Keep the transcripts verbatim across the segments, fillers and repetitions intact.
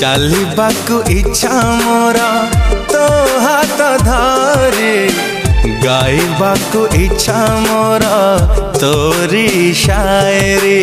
चलबाकू इच्छा मोर तो हाथ धरी गाइबाकू इच्छा मोर तोरी शायरी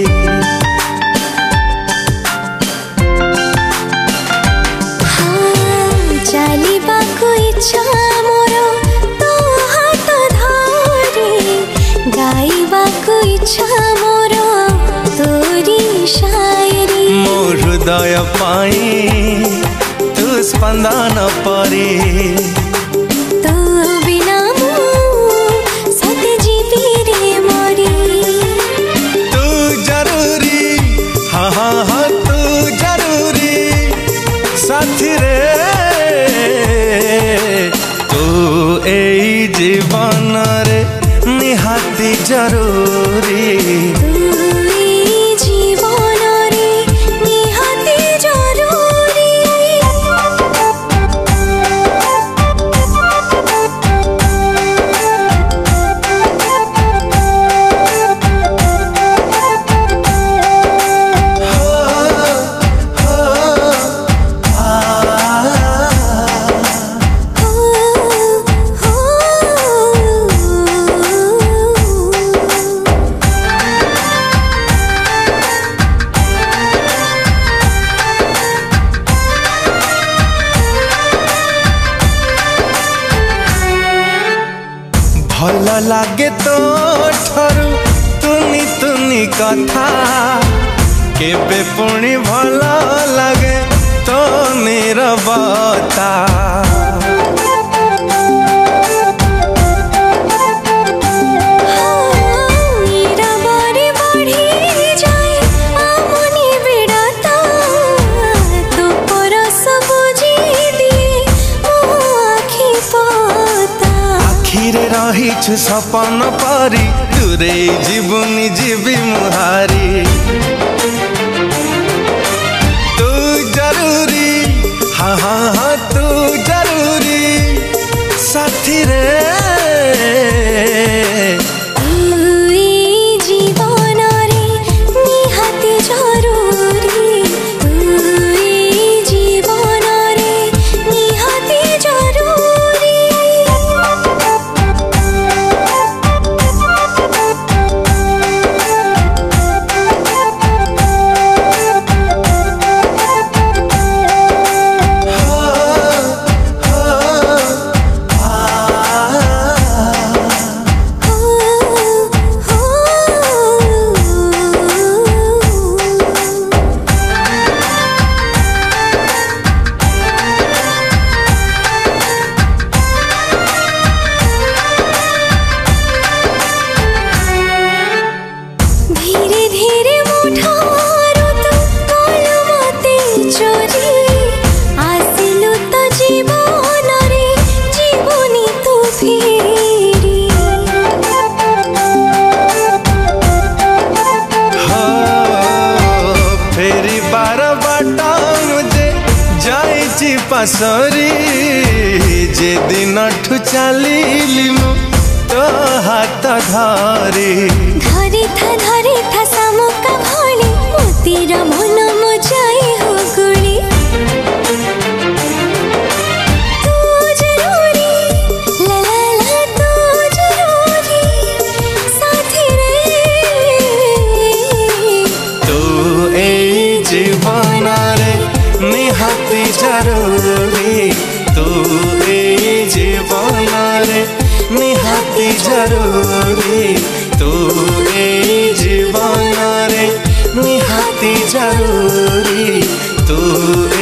चलबाकू इच्छा मोर तो हाथ धरी गाइबाकू इच्छा मोर तोरी शायरी मो हृदय पाई तू स्पंदन परी तो बिना मु सते जीवी रे मरी तू जरूरी हाँ हाँ हाँ तू जरूरी साथी रे तू एई जीवन रे निहाती जरूरी भल लागे तो ठरू तुनी तुनी कथा केबे पुणी भल लागे तो नीरवता रहीछु सपन परी दूरे जीवनी जीवी मुहारी तू जरूरी हाँ हाँ हाँ तू जरूरी साथी रे जीवन रे निहाती जरूरी जीवन रे निहाती जरूरी पासरी जे दिन ठु चलिली मु तो हाथ धरी धरी था धरी था सामुका भली मोतीर मन मो जाई हो गुली तू जरूरी ला ला ला तू जरूरी साथी रे तू ए जीवन रे निहाती जरूरी तू ए जीवन रे निहाती जरूरी तू ए जीवन रे निहाती जरूरी तू